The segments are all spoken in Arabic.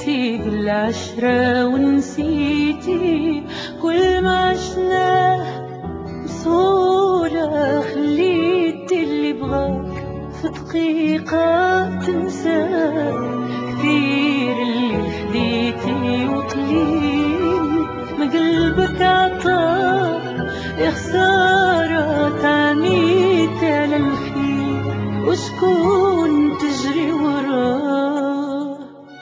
سخيتي بالعشرة ونسيتي كل ما عشناه بسهولة. خليتي اللي بغاك في دقيقة تنساه. كثير اللي خديتي وقليل ما قلبك عطاه. يا خسارة تعانيتي على الخير وشكون تجري وراه.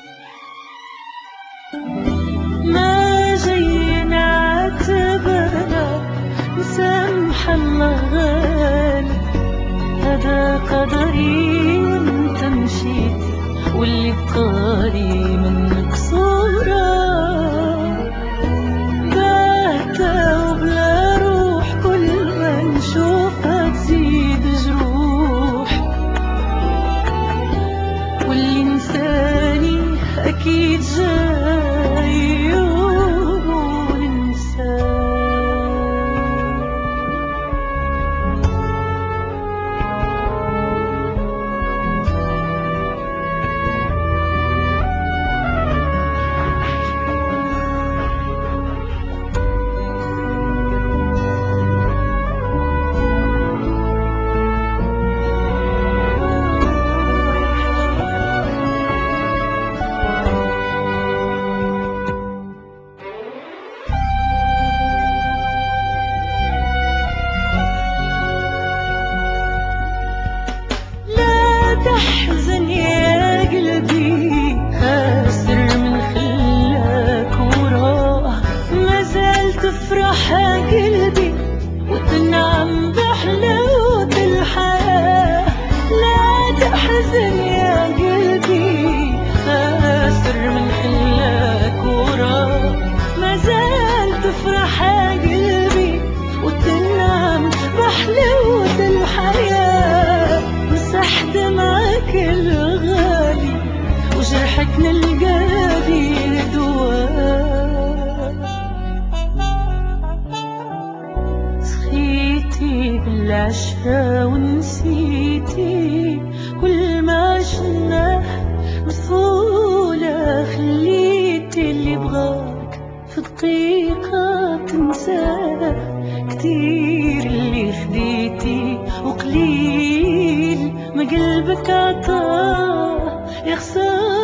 ما جاي نعتبرك مسامح الله غالب. هذا قدري وانت مشيتي واللي بقالي منك صورة. باهتة وبلا روح كل ما نشوفها تزيد جروح. واللي نساني أكيد جاي وننساه. تحزن يا قلبي خاسر من خلاك وراه. ما زال تفرح قلبي وتنعم بحلاوة الحياة. لا تحزن يا قلبي خاسر من خلاك وراه. ما زال تفرح قلبي وتنعم بحلاوة الحياة. مسح دمعك الغالي وجرحك نلقالي دواء. سخيتي بالعشرة ونسيتي كل ما عشناه بسهولة. خليتي اللي بغاك في دقيقة تنساه. كتير اللي خديتي وقليل ما قلبك عطاه. يا خسارة